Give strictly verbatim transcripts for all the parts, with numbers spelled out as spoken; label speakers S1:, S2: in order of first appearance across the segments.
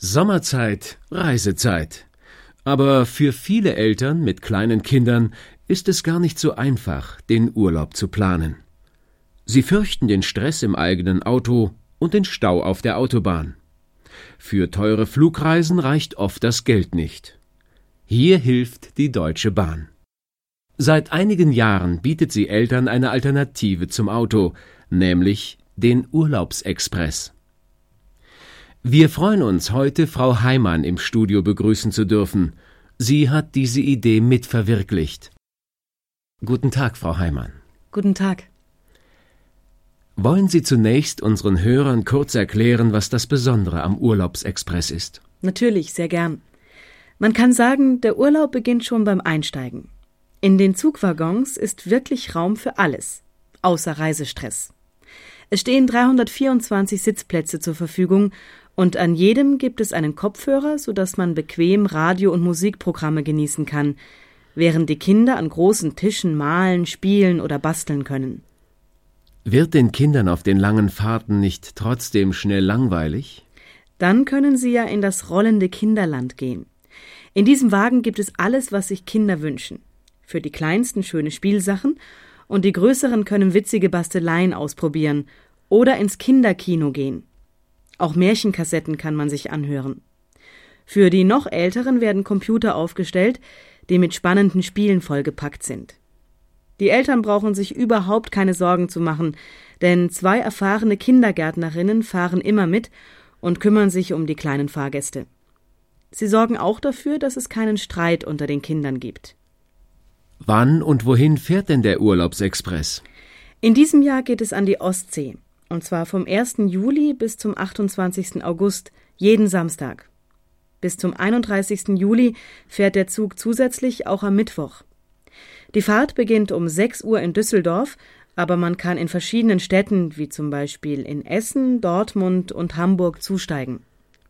S1: Sommerzeit, Reisezeit. Aber für viele Eltern mit kleinen Kindern ist es gar nicht so einfach, den Urlaub zu planen. Sie fürchten den Stress im eigenen Auto und den Stau auf der Autobahn. Für teure Flugreisen reicht oft das Geld nicht. Hier hilft die Deutsche Bahn. Seit einigen Jahren bietet sie Eltern eine Alternative zum Auto, nämlich den Urlaubsexpress. Wir freuen uns, heute Frau Heimann im Studio begrüßen zu dürfen. Sie hat diese Idee mitverwirklicht. Guten Tag, Frau Heimann.
S2: Guten Tag.
S1: Wollen Sie zunächst unseren Hörern kurz erklären, was das Besondere am Urlaubsexpress ist?
S2: Natürlich, sehr gern. Man kann sagen, der Urlaub beginnt schon beim Einsteigen. In den Zugwaggons ist wirklich Raum für alles, außer Reisestress. Es stehen dreihundertvierundzwanzig Sitzplätze zur Verfügung und an jedem gibt es einen Kopfhörer, sodass man bequem Radio- und Musikprogramme genießen kann, während die Kinder an großen Tischen malen, spielen oder basteln können.
S1: Wird den Kindern auf den langen Fahrten nicht trotzdem schnell langweilig?
S2: Dann können sie ja in das rollende Kinderland gehen. In diesem Wagen gibt es alles, was sich Kinder wünschen. Für die Kleinsten schöne Spielsachen und die Größeren können witzige Basteleien ausprobieren oder ins Kinderkino gehen. Auch Märchenkassetten kann man sich anhören. Für die noch Älteren werden Computer aufgestellt, die mit spannenden Spielen vollgepackt sind. Die Eltern brauchen sich überhaupt keine Sorgen zu machen, denn zwei erfahrene Kindergärtnerinnen fahren immer mit und kümmern sich um die kleinen Fahrgäste. Sie sorgen auch dafür, dass es keinen Streit unter den Kindern gibt.
S1: Wann und wohin fährt denn der Urlaubsexpress?
S2: In diesem Jahr geht es an die Ostsee, und zwar vom ersten Juli bis zum achtundzwanzigsten August, jeden Samstag. Bis zum einunddreißigsten Juli fährt der Zug zusätzlich auch am Mittwoch. Die Fahrt beginnt um sechs Uhr in Düsseldorf, aber man kann in verschiedenen Städten, wie zum Beispiel in Essen, Dortmund und Hamburg, zusteigen.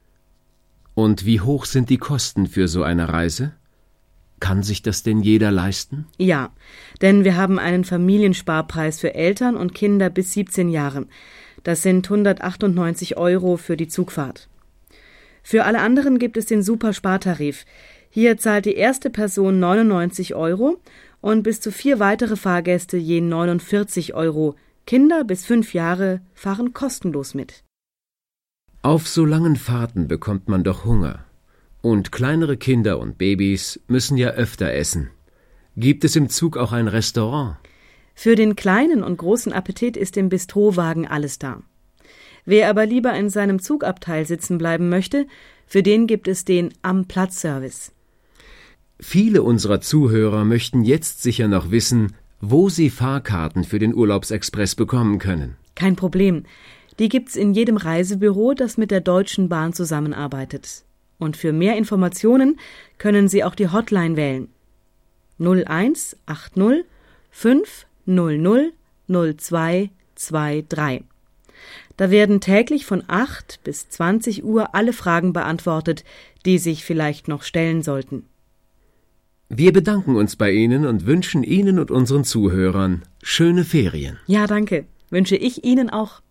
S1: Und wie hoch sind die Kosten für so eine Reise? Kann sich das denn jeder leisten?
S2: Ja, denn wir haben einen Familiensparpreis für Eltern und Kinder bis siebzehn Jahren. Das sind hundertachtundneunzig Euro für die Zugfahrt. Für alle anderen gibt es den Superspartarif. Hier zahlt die erste Person neunundneunzig Euro und bis zu vier weitere Fahrgäste je neunundvierzig Euro. Kinder bis fünf Jahre fahren kostenlos mit.
S1: Auf so langen Fahrten bekommt man doch Hunger. Und kleinere Kinder und Babys müssen ja öfter essen. Gibt es im Zug auch ein Restaurant?
S2: Für den kleinen und großen Appetit ist im Bistrowagen alles da. Wer aber lieber in seinem Zugabteil sitzen bleiben möchte, für den gibt es den Am-Platz-Service.
S1: Viele unserer Zuhörer möchten jetzt sicher noch wissen, wo sie Fahrkarten für den Urlaubsexpress bekommen können.
S2: Kein Problem. Die gibt's in jedem Reisebüro, das mit der Deutschen Bahn zusammenarbeitet. Und für mehr Informationen können Sie auch die Hotline wählen. null eins acht null fünf null null null zwei zwei drei. Da werden täglich von acht bis zwanzig Uhr alle Fragen beantwortet, die sich vielleicht noch stellen sollten.
S1: Wir bedanken uns bei Ihnen und wünschen Ihnen und unseren Zuhörern schöne Ferien.
S2: Ja, danke. Wünsche ich Ihnen auch.